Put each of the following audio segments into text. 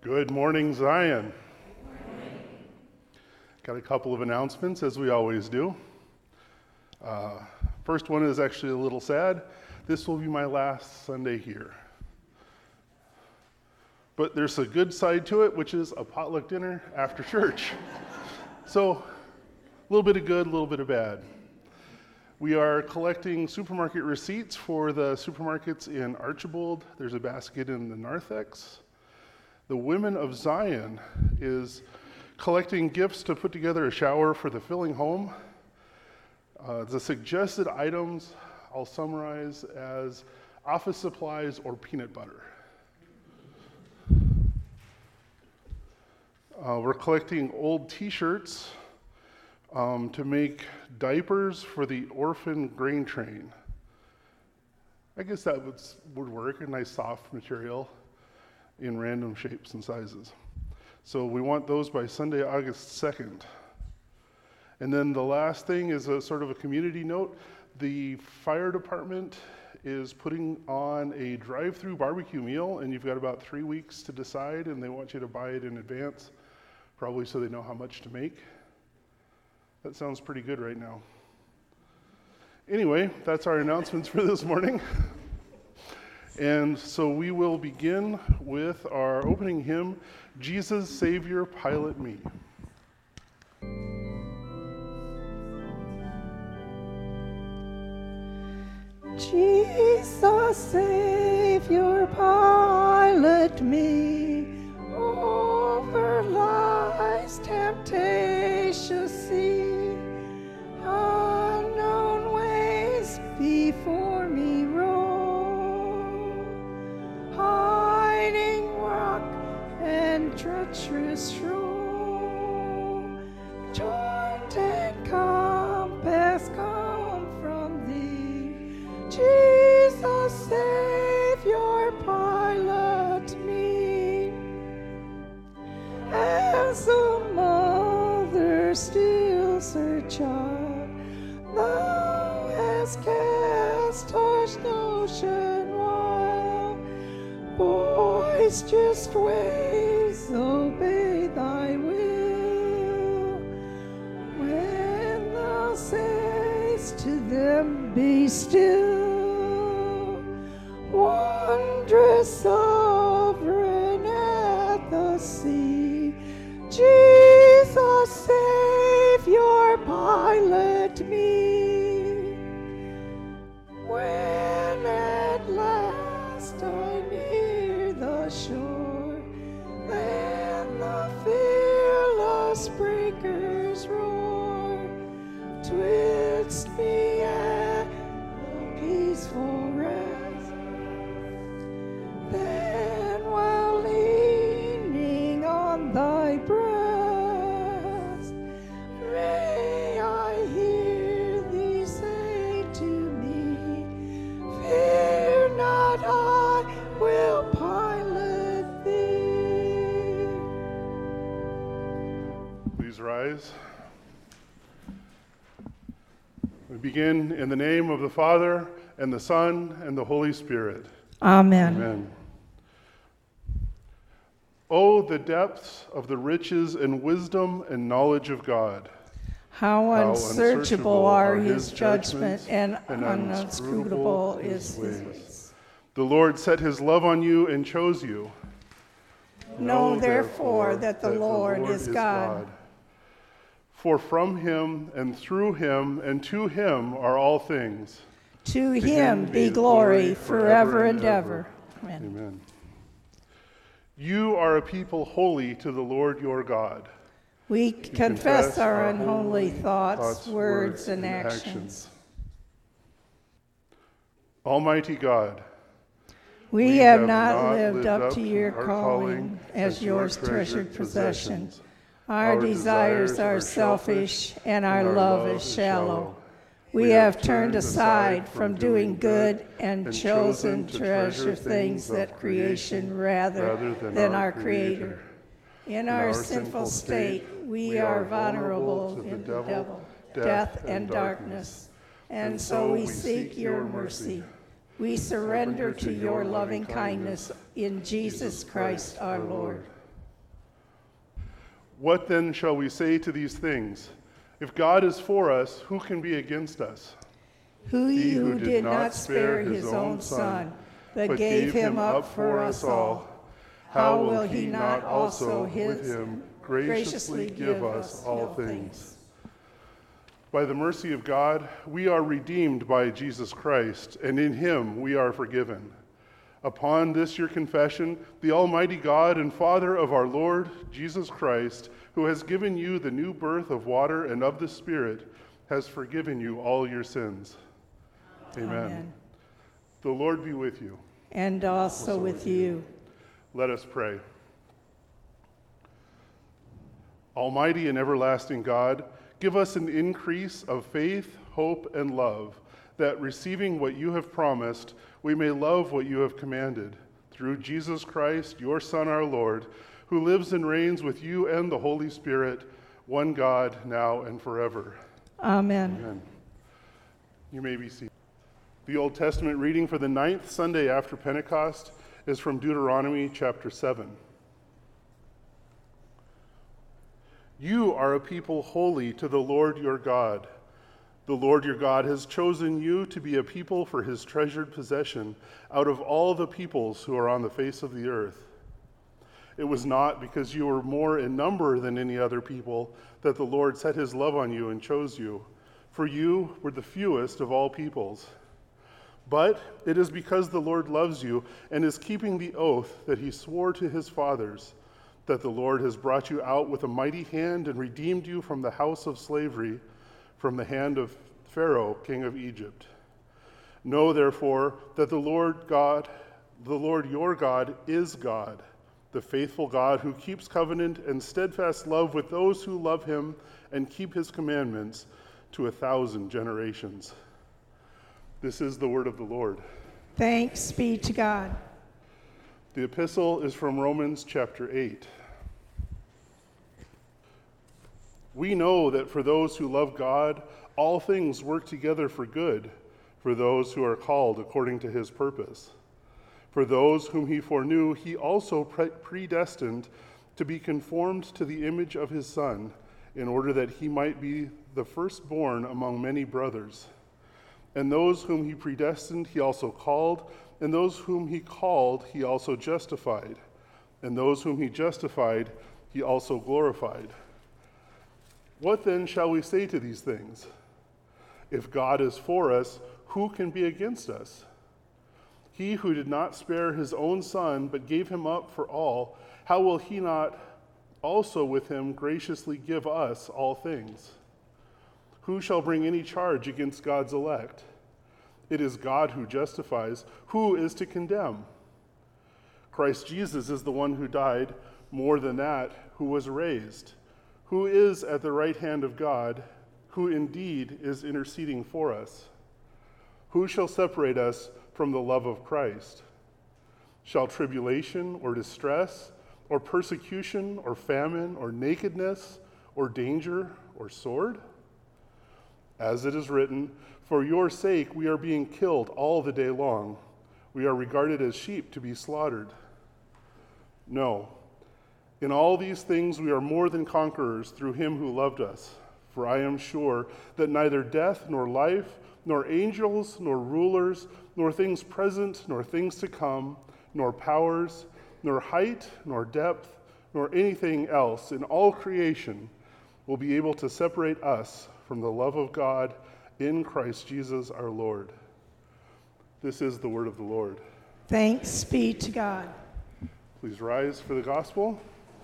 Good morning, Zion. Got a couple of announcements, as we always do. First one is actually a little sad. This will be my last Sunday here. But there's a good side to it, which is a potluck dinner after church. So, a little bit of good, a little bit of bad. We are collecting supermarket receipts for the supermarkets in Archibald. There's a basket in the narthex. The Women of Zion is collecting gifts to put together a shower for the filling home. The suggested items I'll summarize as office supplies or peanut butter. We're collecting old t-shirts to make diapers for the orphan grain train. I guess that would work, a nice soft material in random shapes and sizes. So we want those by Sunday, August 2nd. And then the last thing is a sort of a community note. The fire department is putting on a drive-through barbecue meal, and you've got about 3 weeks to decide, and they want you to buy it in advance, probably so they know how much to make. That sounds pretty good right now. Anyway, that's our announcements for this morning. And so we will begin with our opening hymn, Jesus, Savior, Pilot Me. Jesus, Savior, pilot me over life's temptations sea. Unknown ways before me roll, hiding rock and treacherous shore. Joint and compass come from thee, Jesus, Savior, pilot me. As a mother steals her child, thou hast cast harsh notion wild. Boisterous waves obey thy will, when thou sayest to them, be still. Wondrous sovereign at the sea, Jesus, Savior, pilot me. When at last I near the shore, then the fearless breakers roar. Twixt me at a peaceful rest, then while leaning on thy breast, may I hear thee say to me, fear not, I will pilot thee. Please rise. We begin in the name of the Father, and the Son, and the Holy Spirit. Amen. Amen. Oh, the depths of the riches and wisdom and knowledge of God. How unsearchable are his judgments, and uninscrutable is his ways. The Lord set his love on you and chose you. Know therefore that the Lord is God. For from him and through him and to him are all things. To him be glory forever and ever. Amen. Amen. You are a people holy to the Lord your God. We confess our unholy thoughts, words, and actions. Almighty God, we have not lived up to your calling as your treasured possessions. Our desires are selfish, and our love is shallow. We have turned aside from doing good and chosen to treasure things that creation rather than our Creator. In our sinful state, we are vulnerable to the devil, death, and darkness, and so we seek your mercy. We surrender to your loving kindness in Jesus Christ our Lord. What then shall we say to these things? If God is for us, who can be against us? He who did not spare his own Son, but gave him up for us all, how will he not also with him graciously give us all things? By the mercy of God, we are redeemed by Jesus Christ, and in him we are forgiven. Upon this your confession, the Almighty God and Father of our Lord Jesus Christ, who has given you the new birth of water and of the Spirit, has forgiven you all your sins. Amen. The Lord be with you. And also with you. Let us pray. Almighty and everlasting God, give us an increase of faith, hope, and love, that receiving what you have promised, we may love what you have commanded. Through Jesus Christ, your Son, our Lord, who lives and reigns with you and the Holy Spirit, one God, now and forever. Amen. Amen. You may be seated. The Old Testament reading for the 9th Sunday after Pentecost is from Deuteronomy chapter 7. You are a people holy to the Lord your God. The Lord your God has chosen you to be a people for his treasured possession out of all the peoples who are on the face of the earth. It was not because you were more in number than any other people that the Lord set his love on you and chose you, for you were the fewest of all peoples. But it is because the Lord loves you and is keeping the oath that he swore to his fathers, that the Lord has brought you out with a mighty hand and redeemed you from the house of slavery, from the hand of Pharaoh, king of Egypt. Know therefore that the Lord your God is God, the faithful God who keeps covenant and steadfast love with those who love him and keep his commandments to 1,000 generations. This is the word of the Lord. Thanks be to God. The epistle is from Romans chapter 8. We know that for those who love God, all things work together for good, for those who are called according to his purpose. For those whom he foreknew, he also predestined to be conformed to the image of his Son, in order that he might be the firstborn among many brothers. And those whom he predestined, he also called, and those whom he called, he also justified, and those whom he justified, he also glorified. What then shall we say to these things? If God is for us, who can be against us? He who did not spare his own Son, but gave him up for all, how will he not also with him graciously give us all things? Who shall bring any charge against God's elect? It is God who justifies. Who is to condemn? Christ Jesus is the one who died, more than that, who was raised, who is at the right hand of God, who indeed is interceding for us. Who shall separate us from the love of Christ? Shall tribulation or distress or persecution or famine or nakedness or danger or sword? As it is written, for your sake we are being killed all the day long. We are regarded as sheep to be slaughtered. No, in all these things we are more than conquerors through him who loved us. For I am sure that neither death nor life, nor angels, nor rulers, nor things present, nor things to come, nor powers, nor height, nor depth, nor anything else in all creation will be able to separate us from the love of God in Christ Jesus our Lord. This is the word of the Lord. Thanks be to God. Please rise for the gospel.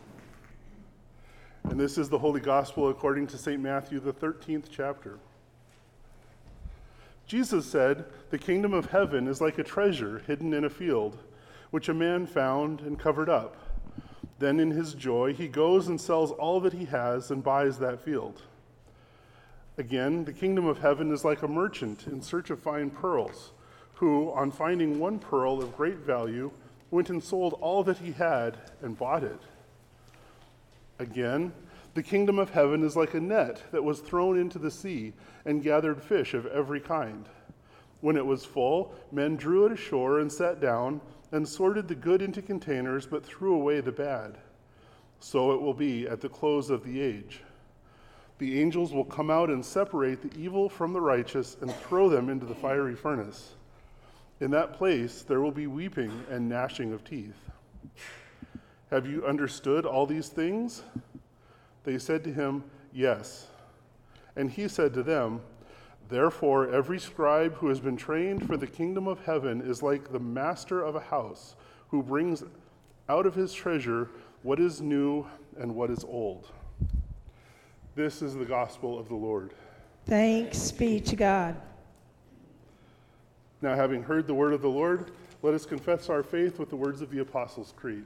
And this is the Holy Gospel according to St. Matthew, the 13th chapter. Jesus said, "The kingdom of heaven is like a treasure hidden in a field, which a man found and covered up. Then in his joy he goes and sells all that he has and buys that field. Again, the kingdom of heaven is like a merchant in search of fine pearls, who, on finding one pearl of great value, went and sold all that he had and bought it. Again, the kingdom of heaven is like a net that was thrown into the sea and gathered fish of every kind. When it was full, men drew it ashore and sat down and sorted the good into containers, but threw away the bad. so it will be at the close of the age. The angels will come out and separate the evil from the righteous and throw them into the fiery furnace. In that place there will be weeping and gnashing of teeth. Have you understood all these things? They said to him, Yes. And he said to them, Therefore every scribe who has been trained for the kingdom of heaven is like the master of a house, who brings out of his treasure what is new and what is old. This is the gospel of the Lord. Thanks be to God. Now, having heard the word of the Lord, let us confess our faith with the words of the Apostles' Creed.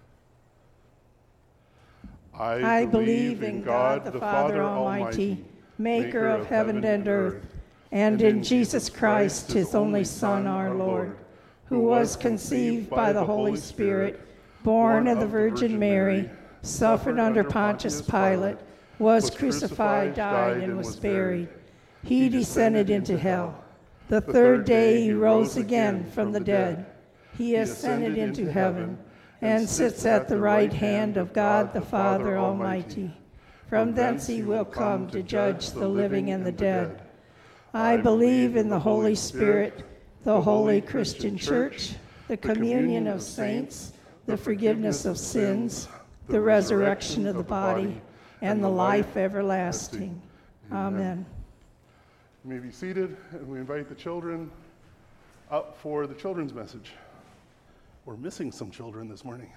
I believe in God, the Father Almighty, maker of heaven and earth, and in Jesus Christ, his only Son, our Lord, who was conceived by the Holy Spirit, born of the Virgin Mary, suffered under Pontius Pilate, was crucified, died, and was buried. He descended into hell. The third day he rose again from the dead. He ascended into heaven and sits at the right hand of God the Father Almighty. From thence he will come to judge the living and the dead. I believe in the Holy Spirit, the holy Christian Church, the communion of saints, the forgiveness of sins, the resurrection of the body, and the life everlasting. Amen. You may be seated, and we invite the children up for the children's message. We're missing some children this morning.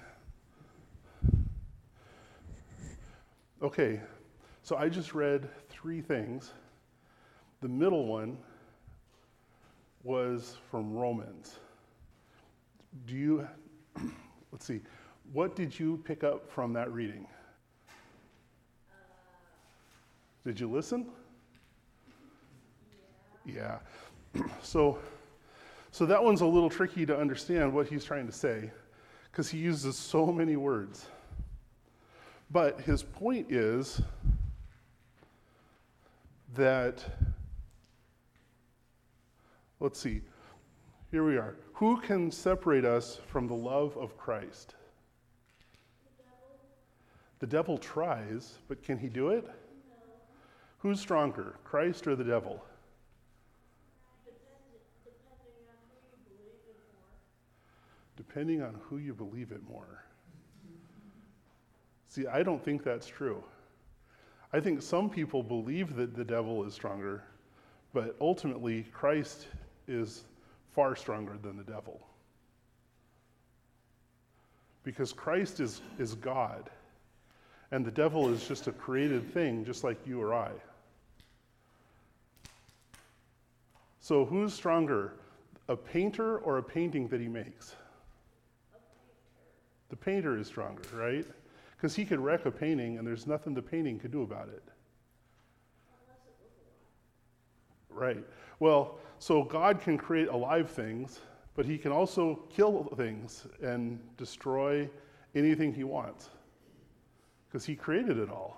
Okay, so I just read 3 things. The middle one was from Romans. Let's see, what did you pick up from that reading? Did you listen? Yeah. So that one's a little tricky to understand what he's trying to say, because he uses so many words. But his point is that, let's see, here we are. Who can separate us from the love of Christ? The devil tries, but can he do it? No. Who's stronger, Christ or the devil? Depending on who you believe it more. See, I don't think that's true. I think some people believe that the devil is stronger, but ultimately Christ is far stronger than the devil. Because Christ is God, and the devil is just a created thing, just like you or I. So who's stronger, a painter or a painting that he makes? The painter is stronger, right? Because he could wreck a painting and there's nothing the painting could do about it. Right. Well, so God can create alive things, but he can also kill things and destroy anything he wants. Because he created it all.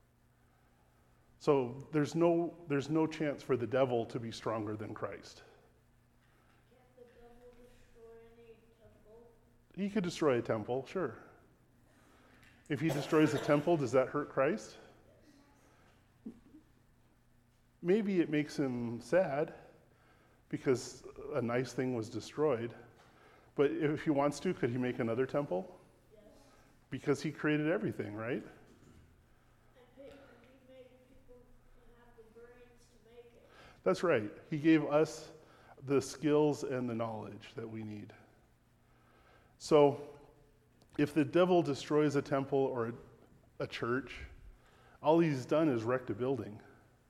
So there's no chance for the devil to be stronger than Christ. Can't the devil destroy any temple? He could destroy a temple, sure. If he destroys a temple, does that hurt Christ? Maybe it makes him sad because a nice thing was destroyed. But if he wants to, could he make another temple? Yes. Because he created everything, right? And he made people have the brains to make it. That's right. He gave us the skills and the knowledge that we need. So, if the devil destroys a temple or a church, all he's done is wrecked a building.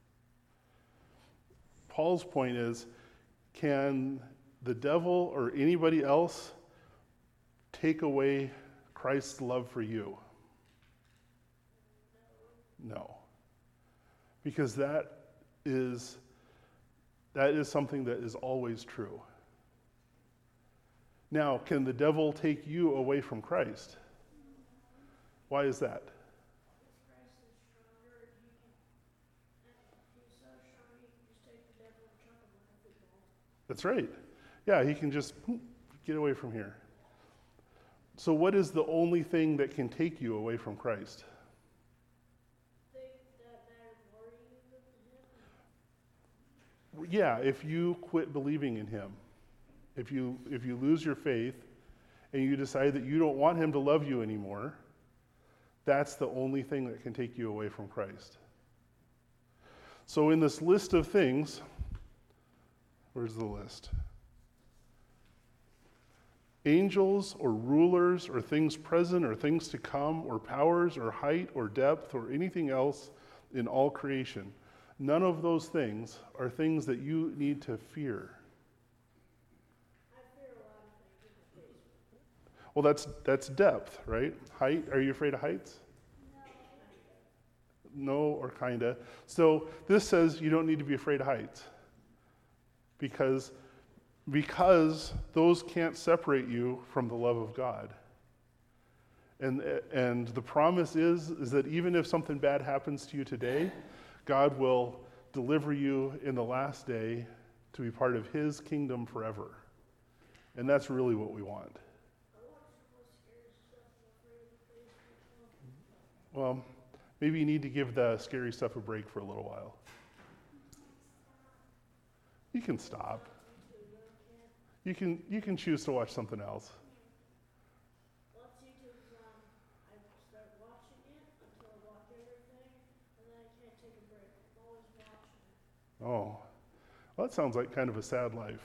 Paul's point is, can the devil or anybody else take away Christ's love for you? No. Because that is something that is always true. Now, can the devil take you away from Christ? Why is that? Christ is stronger, he's so strong he can just take the devil and chuck him like a football. That's right. Yeah, he can just get away from here. So what is the only thing that can take you away from Christ? Think that matters more to you than him? Yeah, if you quit believing in him, if you lose your faith and you decide that you don't want him to love you anymore, that's the only thing that can take you away from Christ. So in this list of things, where's the list? Angels or rulers or things present or things to come or powers or height or depth or anything else in all creation. None of those things are things that you need to fear. I fear a lot of things in the basement. Well, that's depth, right? Height, are you afraid of heights? No, or kinda. So this says you don't need to be afraid of heights. Because those can't separate you from the love of God. And the promise is that even if something bad happens to you today, God will deliver you in the last day to be part of his kingdom forever. And that's really what we want. Well, maybe you need to give the scary stuff a break for a little while. You can stop. You can choose to watch something else. Once YouTube's on, I start watching it until I watch everything, and then I can't take a break. I'm always watching it. Oh, well, that sounds like kind of a sad life.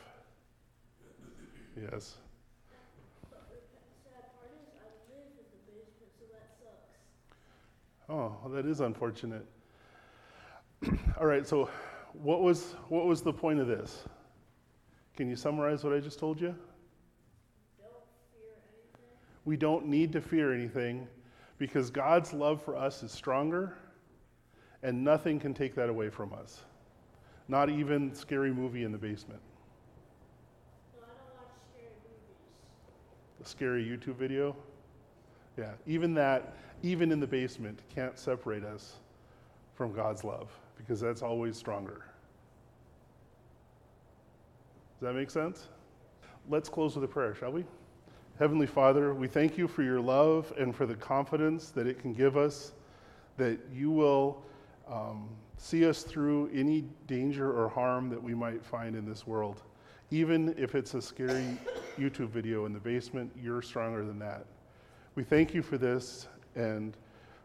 Yes. But the sad part is I live in the basement, so that sucks. Oh, well, that is unfortunate. All right, so what was the point of this? Can you summarize what I just told you? Don't fear anything. We don't need to fear anything because God's love for us is stronger and nothing can take that away from us. Not even scary movie in the basement. No, I don't watch scary movies. The scary YouTube video. Yeah, even in the basement can't separate us from God's love because that's always stronger. Does that make sense? Let's close with a prayer, shall we? Heavenly Father, we thank you for your love and for the confidence that it can give us, that you will see us through any danger or harm that we might find in this world. Even if it's a scary YouTube video in the basement, you're stronger than that. We thank you for this, and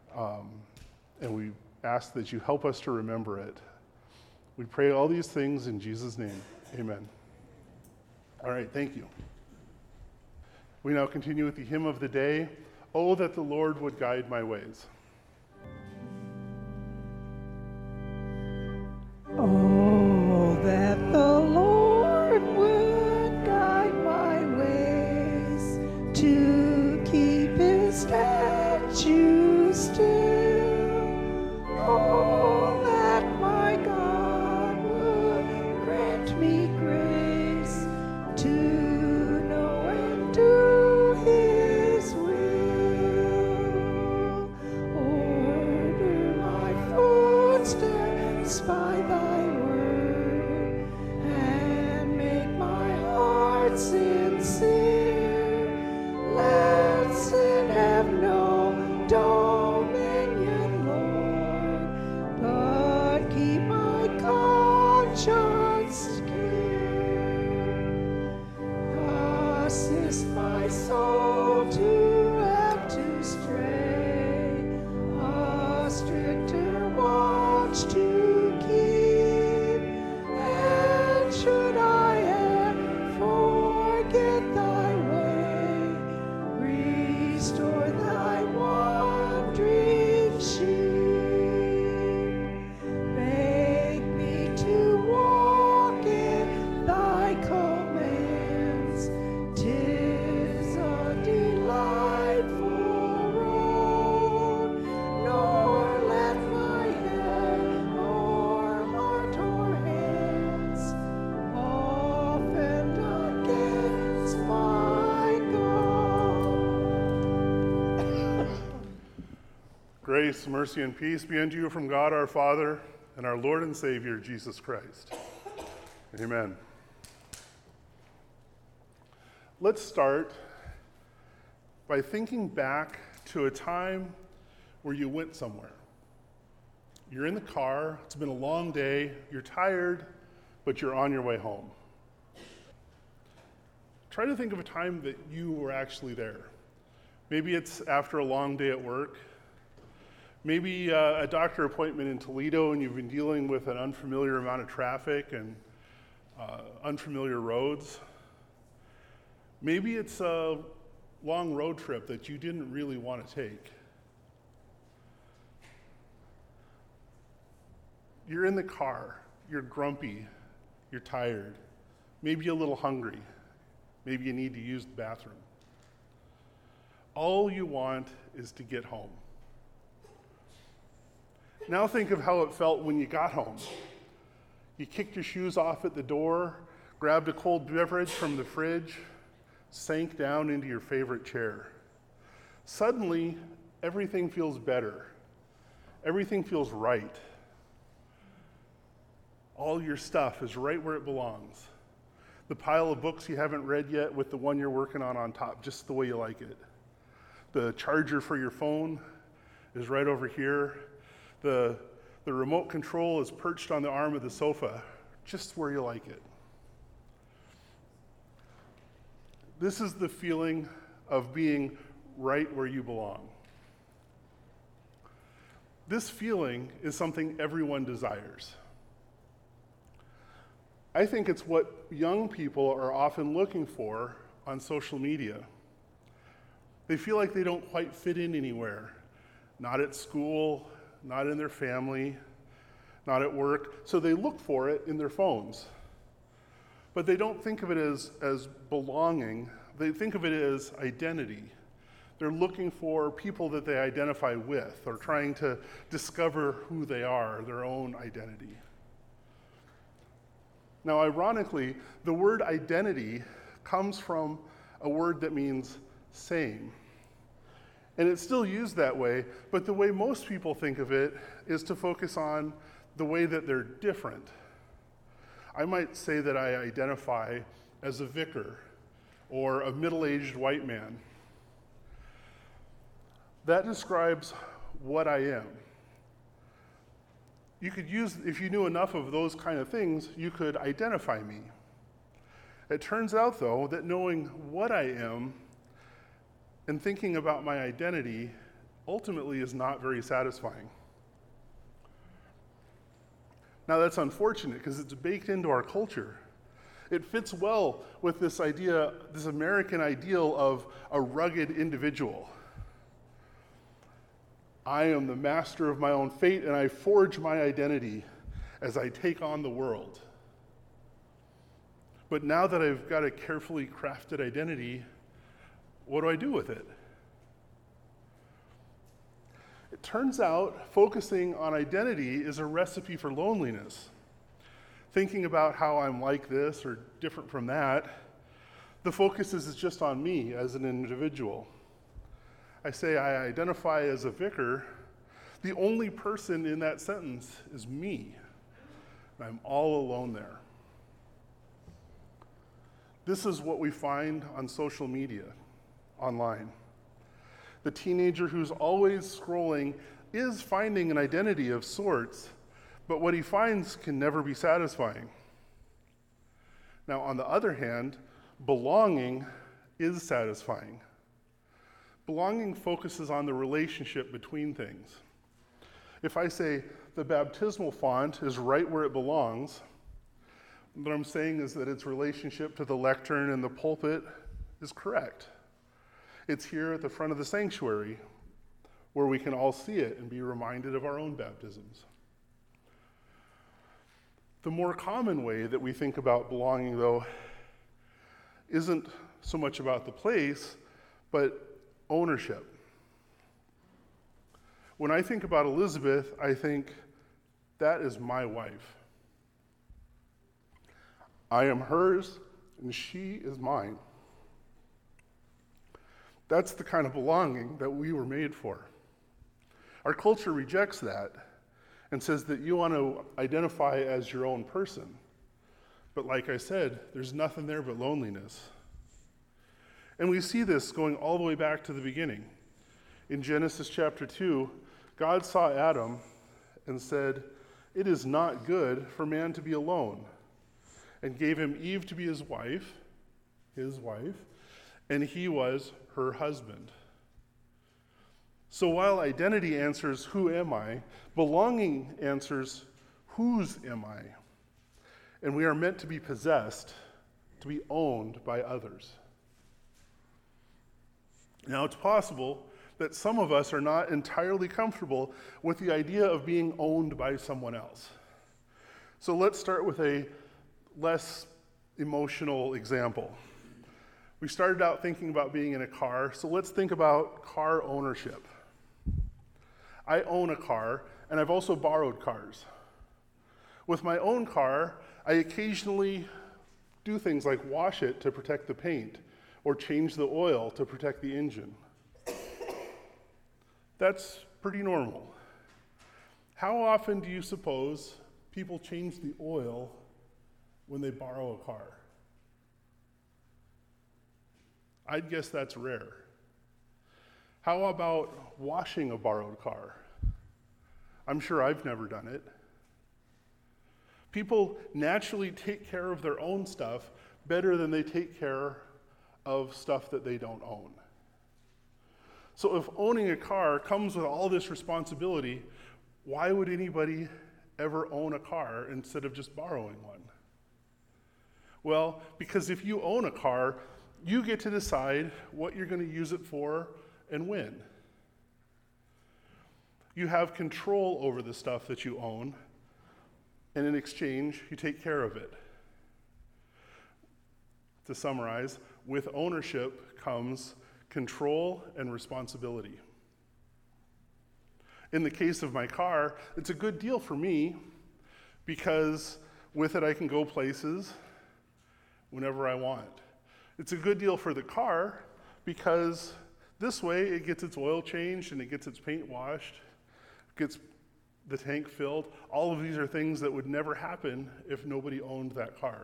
we ask that you help us to remember it. We pray all these things in Jesus' name. Amen. All right, thank you. We now continue with the hymn of the day, "Oh, that the Lord would guide my ways." Oh, that the Lord would guide my ways to keep his statutes still. Oh, that my God would grant me grace to know and do his will. Order my footsteps by thy word, and make my heart sincere. Let sin have no dominion, Lord, but keep my conscience clear. Assist my soul too apt to stray, a stricter watch to keep. And should I e'er forget thy way, restore thy wandering sheep. Make me to walk in thy commands. 'Tis a delightful road, nor let my head, nor heart, or hands offend against my God. Grace, mercy, and peace be unto you from God our Father and our Lord and Savior, Jesus Christ. Amen. Let's start by thinking back to a time where you went somewhere. You're in the car, it's been a long day, you're tired, but you're on your way home. Try to think of a time that you were actually there. Maybe it's after a long day at work. Maybe a doctor appointment in Toledo and you've been dealing with an unfamiliar amount of traffic and unfamiliar roads. Maybe it's a long road trip that you didn't really want to take. You're in the car, you're grumpy, you're tired, maybe a little hungry, maybe you need to use the bathroom. All you want is to get home. Now think of how it felt when you got home. You kicked your shoes off at the door, grabbed a cold beverage from the fridge, sank down into your favorite chair. Suddenly, everything feels better. Everything feels right. All your stuff is right where it belongs. The pile of books you haven't read yet with the one you're working on top, just the way you like it. The charger for your phone is right over here. The remote control is perched on the arm of the sofa, just where you like it. This is the feeling of being right where you belong. This feeling is something everyone desires. I think it's what young people are often looking for on social media. They feel like they don't quite fit in anywhere, not at school, not in their family, not at work, so they look for it in their phones. But they don't think of it as belonging, they think of it as identity. They're looking for people that they identify with, or trying to discover who they are, their own identity. Now, ironically, the word identity comes from a word that means same. And it's still used that way, but the way most people think of it is to focus on the way that they're different. I might say that I identify as a vicar or a middle-aged white man. That describes what I am. You could use, if you knew enough of those kind of things, you could identify me. It turns out, though, that knowing what I am and thinking about my identity ultimately is not very satisfying. Now, that's unfortunate because it's baked into our culture. It fits well with this idea, this American ideal of a rugged individual. I am the master of my own fate, and I forge my identity as I take on the world. But now that I've got a carefully crafted identity, what do I do with it? It turns out focusing on identity is a recipe for loneliness. Thinking about how I'm like this or different from that, the focus is just on me as an individual. I say I identify as a vicar. The only person in that sentence is me. And I'm all alone there. This is what we find on social media, online. The teenager who's always scrolling is finding an identity of sorts, but what he finds can never be satisfying. Now, on the other hand, belonging is satisfying. Belonging focuses on the relationship between things. If I say the baptismal font is right where it belongs, what I'm saying is that its relationship to the lectern and the pulpit is correct. It's here at the front of the sanctuary where we can all see it and be reminded of our own baptisms. The more common way that we think about belonging, though, isn't so much about the place, but ownership. When I think about Elizabeth, I think, that is my wife. I am hers, and she is mine. That's the kind of belonging that we were made for. Our culture rejects that and says that you want to identify as your own person. But like I said, there's nothing there but loneliness. And we see this going all the way back to the beginning. In Genesis chapter 2, God saw Adam and said, "It is not good for man to be alone," and gave him Eve to be his wife, and he was her husband. So while identity answers, "Who am I?" belonging answers, "Whose am I?" And we are meant to be possessed, to be owned by others. Now, it's possible that some of us are not entirely comfortable with the idea of being owned by someone else. So let's start with a less emotional example. We started out thinking about being in a car, so let's think about car ownership. I own a car, and I've also borrowed cars. With my own car, I occasionally do things like wash it to protect the paint, or change the oil to protect the engine. That's pretty normal. How often do you suppose people change the oil when they borrow a car? I'd guess that's rare. How about washing a borrowed car? I'm sure I've never done it. People naturally take care of their own stuff better than they take care of stuff that they don't own. So if owning a car comes with all this responsibility, why would anybody ever own a car instead of just borrowing one? Well, because if you own a car, you get to decide what you're going to use it for and when. You have control over the stuff that you own, and in exchange, you take care of it. To summarize, with ownership comes control and responsibility. In the case of my car, it's a good deal for me because with it I can go places whenever I want. It's a good deal for the car because this way it gets its oil changed and it gets its paint washed, gets the tank filled. All of these are things that would never happen if nobody owned that car.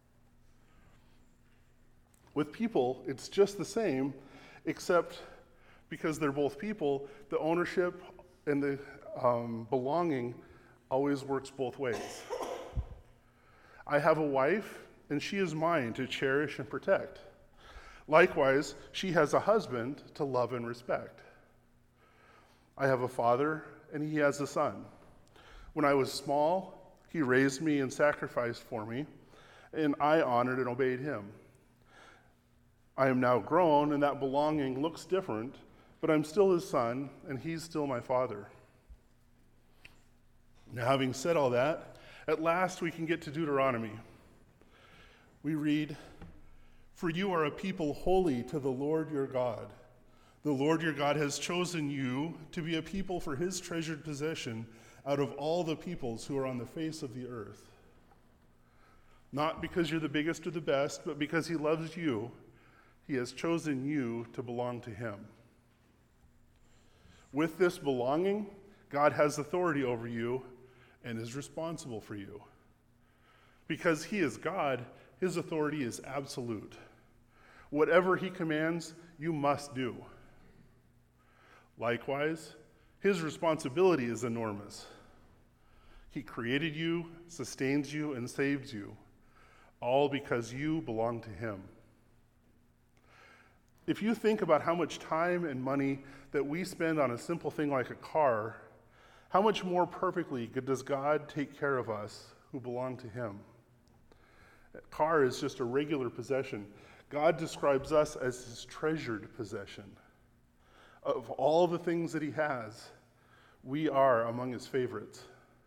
With people, it's just the same, except because they're both people, the ownership and the belonging always works both ways. I have a wife, and she is mine to cherish and protect. Likewise, she has a husband to love and respect. I have a father, and he has a son. When I was small, he raised me and sacrificed for me, and I honored and obeyed him. I am now grown, and that belonging looks different, but I'm still his son, and he's still my father. Now, having said all that, at last we can get to Deuteronomy. We read, "For you are a people holy to the Lord your God. The Lord your God has chosen you to be a people for his treasured possession out of all the peoples who are on the face of the earth. Not because you're the biggest or the best, but because he loves you, he has chosen you to belong to him." With this belonging, God has authority over you and is responsible for you. Because he is God, his authority is absolute. Whatever he commands, you must do. Likewise, his responsibility is enormous. He created you, sustains you, and saves you, all because you belong to him. If you think about how much time and money that we spend on a simple thing like a car, how much more perfectly does God take care of us who belong to him? A car is just a regular possession. God describes us as his treasured possession. Of all the things that he has, we are among his favorites.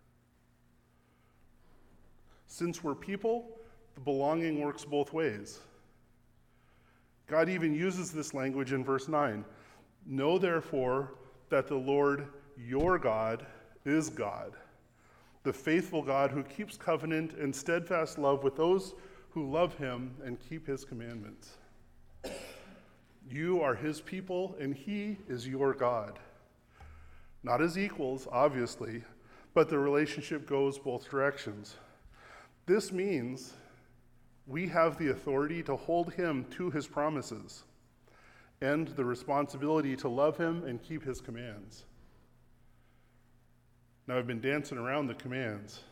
Since we're people, the belonging works both ways. God even uses this language in verse 9. "Know therefore that the Lord your God is God, the faithful God who keeps covenant and steadfast love with those who love him and keep his commandments. You are his people, and he is your God." Not as equals, obviously, but the relationship goes both directions. This means we have the authority to hold him to his promises. and the responsibility to love him and keep his commands. Now, I've been dancing around the commands.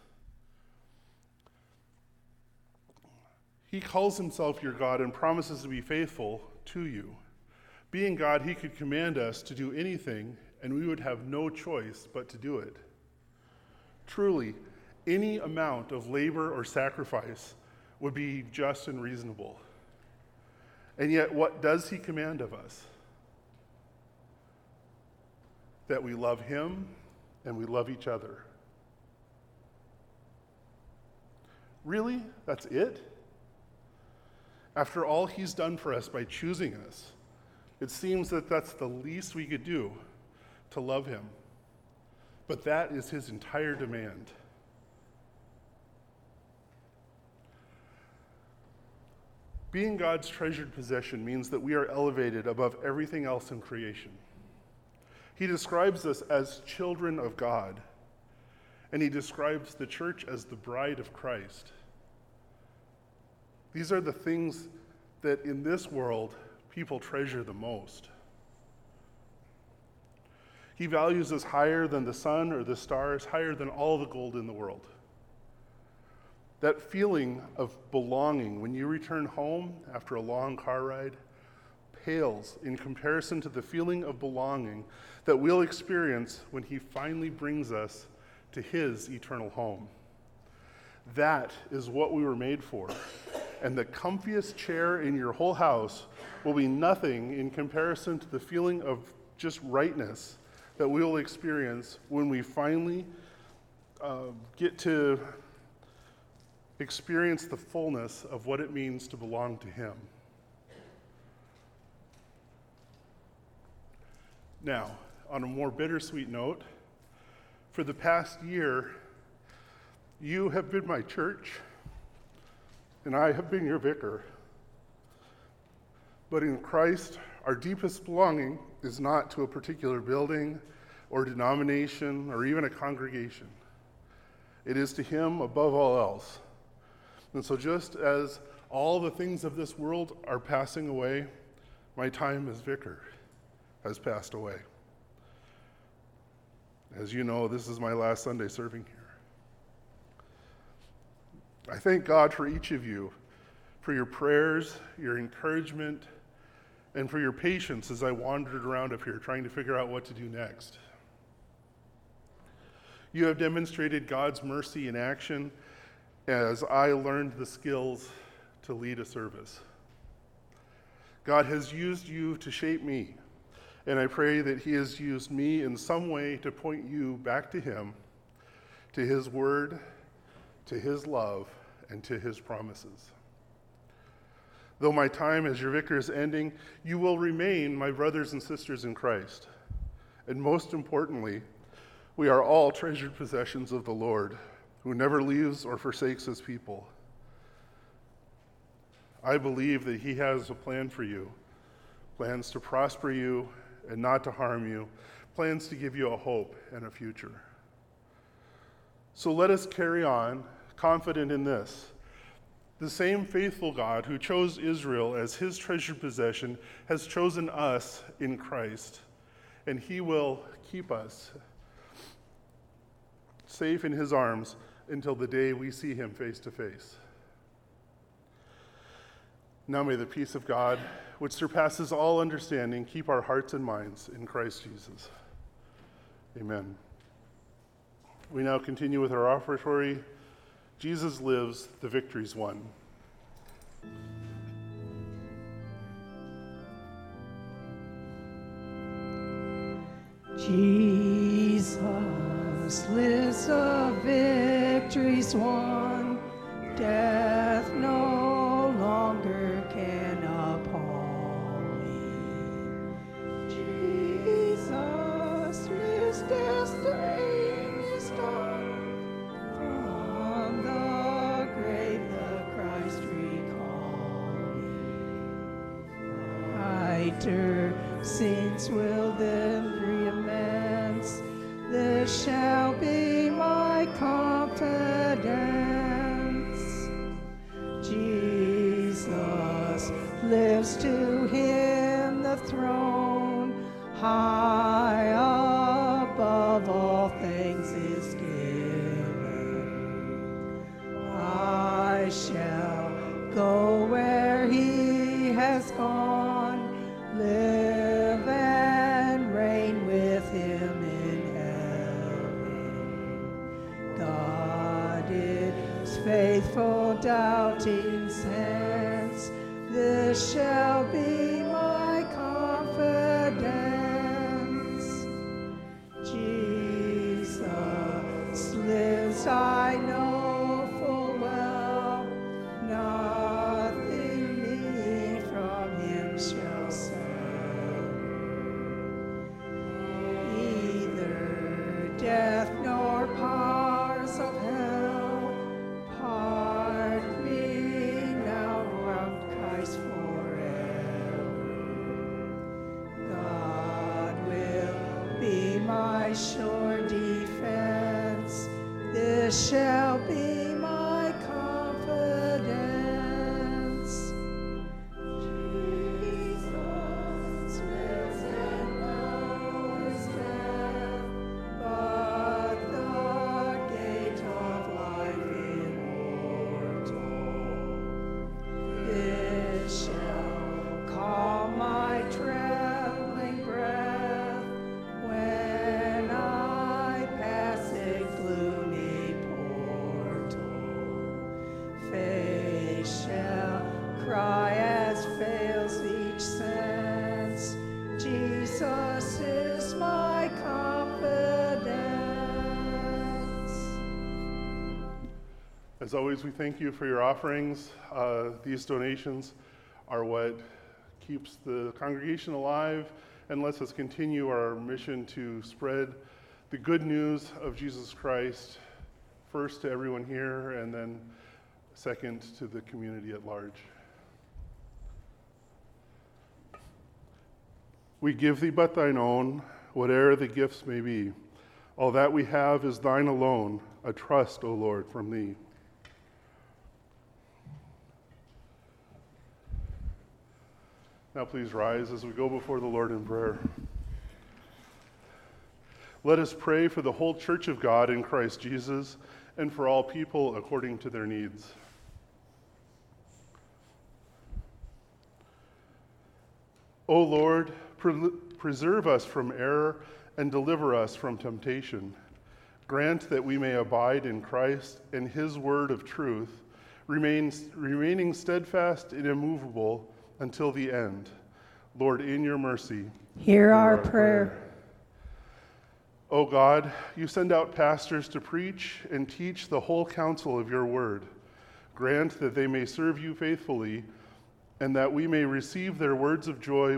He calls himself your God and promises to be faithful to you. Being God, he could command us to do anything, and we would have no choice but to do it. Truly, any amount of labor or sacrifice would be just and reasonable. And yet, what does he command of us? That we love him and we love each other. Really? That's it? After all he's done for us by choosing us, it seems that that's the least we could do, to love him. But that is his entire demand. Being God's treasured possession means that we are elevated above everything else in creation. He describes us as children of God, and he describes the church as the bride of Christ. These are the things that in this world people treasure the most. He values us higher than the sun or the stars, higher than all the gold in the world. That feeling of belonging when you return home after a long car ride pales in comparison to the feeling of belonging that we'll experience when he finally brings us to his eternal home. That is what we were made for. And the comfiest chair in your whole house will be nothing in comparison to the feeling of just rightness that we will experience when we finally get to experience the fullness of what it means to belong to him. Now, on a more bittersweet note, for the past year, you have been my church, and I have been your vicar. But in Christ, our deepest belonging is not to a particular building or denomination or even a congregation. It is to him above all else. And so just as all the things of this world are passing away, my time as vicar has passed away. As you know, this is my last Sunday serving here. I thank God for each of you, for your prayers, your encouragement, and for your patience as I wandered around up here trying to figure out what to do next. You have demonstrated God's mercy in action as I learned the skills to lead a service. God has used you to shape me, and I pray that he has used me in some way to point you back to him, to his word, to his love, and to his promises. Though my time as your vicar is ending, you will remain my brothers and sisters in Christ. And most importantly, we are all treasured possessions of the Lord, who never leaves or forsakes his people. I believe that he has a plan for you, plans to prosper you and not to harm you, plans to give you a hope and a future. So let us carry on, confident in this. The same faithful God who chose Israel as his treasured possession has chosen us in Christ, and he will keep us safe in his arms until the day we see him face to face. Now may the peace of God, which surpasses all understanding, keep our hearts and minds in Christ Jesus. Amen. We now continue with our offertory. Jesus lives, the victory's won. Jesus lives, the victory's won. Death no longer can appall me. Jesus lives, destiny is done. From the grave the Christ recall me. Brighter saints will then re-immense. This shall be my confidence. faithful doubting sense, this shall be my confidence. Jesus lives, I know full well, nothing me from him shall sever. Either death nor powers of hell part me now from Christ forever. God will be my sure defense, this shall be my confidence. Jesus lives and knows death, but the gate of life immortal. This shall calm my trembling breath when I pass a gloomy portal. Faith shall cry as fails each sense, Jesus is my confidence. As always, we thank you for your offerings. These donations are what keeps the congregation alive and lets us continue our mission to spread the good news of Jesus Christ, first to everyone here, and then second to the community at large. We give thee but thine own, whate'er the gifts may be. All that we have is thine alone, a trust, O Lord, from thee. Now please rise as we go before the Lord in prayer. Let us pray for the whole church of God in Christ Jesus and for all people according to their needs. O Lord, preserve us from error and deliver us from temptation. Grant that we may abide in Christ and his word of truth, remaining steadfast and immovable until the end. Lord, in your mercy, hear our prayer. O God, you send out pastors to preach and teach the whole counsel of your word. Grant that they may serve you faithfully and that we may receive their words with joy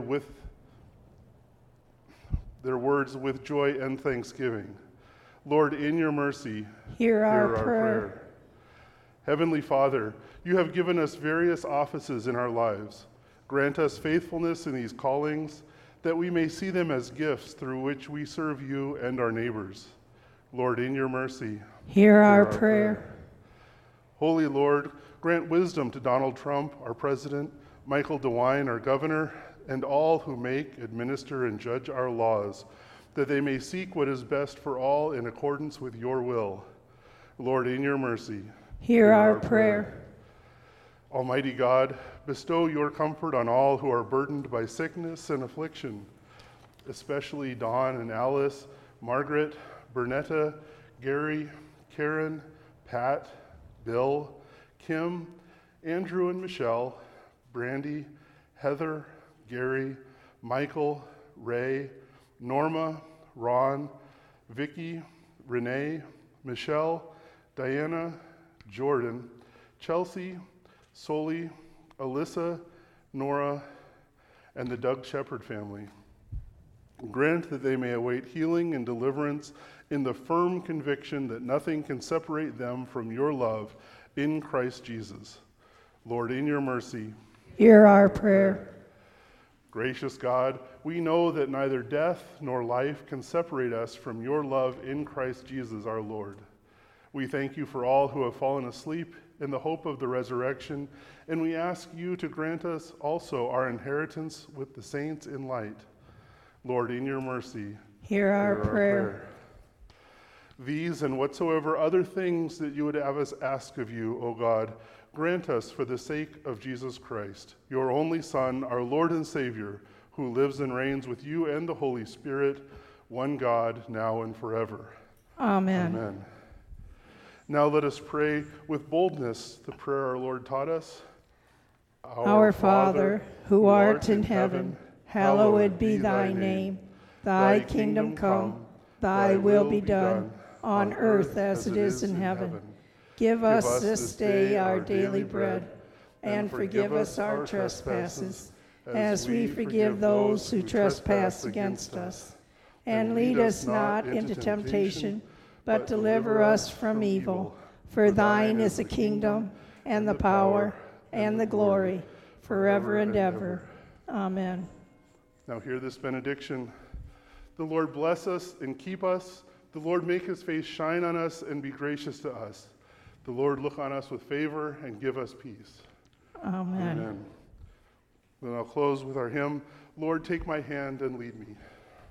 and thanksgiving. Lord, in your mercy, hear our prayer. Heavenly Father, you have given us various offices in our lives. Grant us faithfulness in these callings, that we may see them as gifts through which we serve you and our neighbors. Lord, in your mercy, hear our prayer. Holy Lord, grant wisdom to Donald Trump, our president, Michael DeWine, our governor, and all who make, administer, and judge our laws, that they may seek what is best for all in accordance with your will. Lord, in your mercy, hear our prayer. Almighty God, bestow your comfort on all who are burdened by sickness and affliction, especially Dawn and Alice, Margaret, Bernetta, Gary, Karen, Pat, Bill, Kim, Andrew and Michelle, Brandy, Heather, Gary, Michael, Ray, Norma, Ron, Vicky, Renee, Michelle, Diana, Jordan, Chelsea, Soli, Alyssa, Nora, and the Doug Shepherd family. Grant that they may await healing and deliverance in the firm conviction that nothing can separate them from your love in Christ Jesus. Lord, in your mercy, hear our prayer. Gracious God, we know that neither death nor life can separate us from your love in Christ Jesus our Lord. We thank you for all who have fallen asleep in the hope of the resurrection, and we ask you to grant us also our inheritance with the saints in light. Lord, in your mercy, hear our prayer. These and whatsoever other things that you would have us ask of you, O God, grant us for the sake of Jesus Christ, your only Son, our Lord and Savior, who lives and reigns with you and the Holy Spirit, one God, now and forever. Amen. Amen. Now let us pray with boldness the prayer our Lord taught us. Our Father, who art in heaven, hallowed be thy name. Thy kingdom come, thy will be done, on earth as it is in heaven. Give us this day our daily bread, and forgive us our trespasses, as we forgive those who trespass against us. And lead us not into temptation, but deliver us from evil. For thine is the kingdom, and the power, and the glory, forever and ever. Amen. Now hear this benediction. The Lord bless us and keep us. The Lord make his face shine on us and be gracious to us. The Lord look on us with favor and give us peace. Amen. Amen. Then I'll close with our hymn, Lord, take my hand and lead me.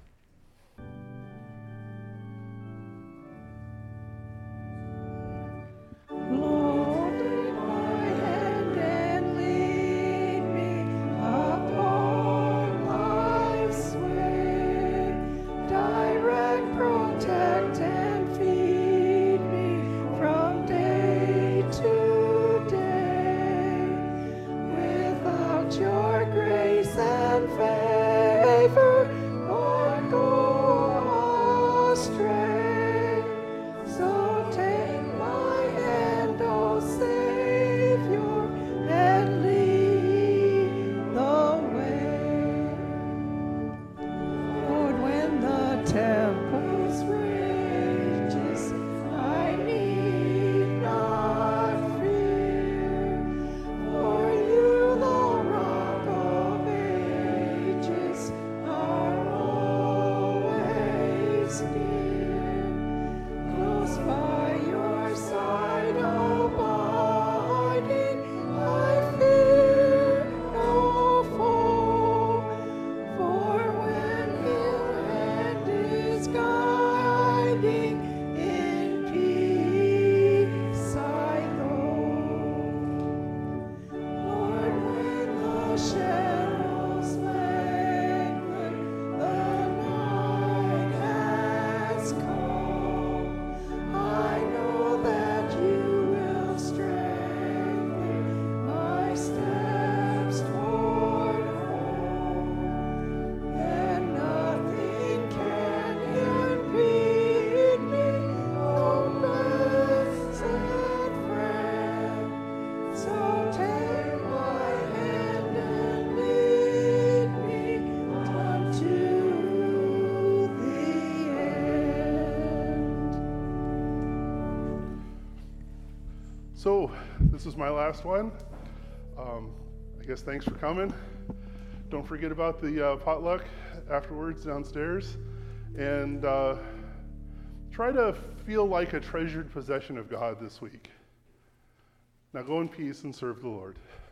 So, this is my last one. I guess thanks for coming. Don't forget about the potluck afterwards downstairs. And try to feel like a treasured possession of God this week. Now go in peace and serve the Lord.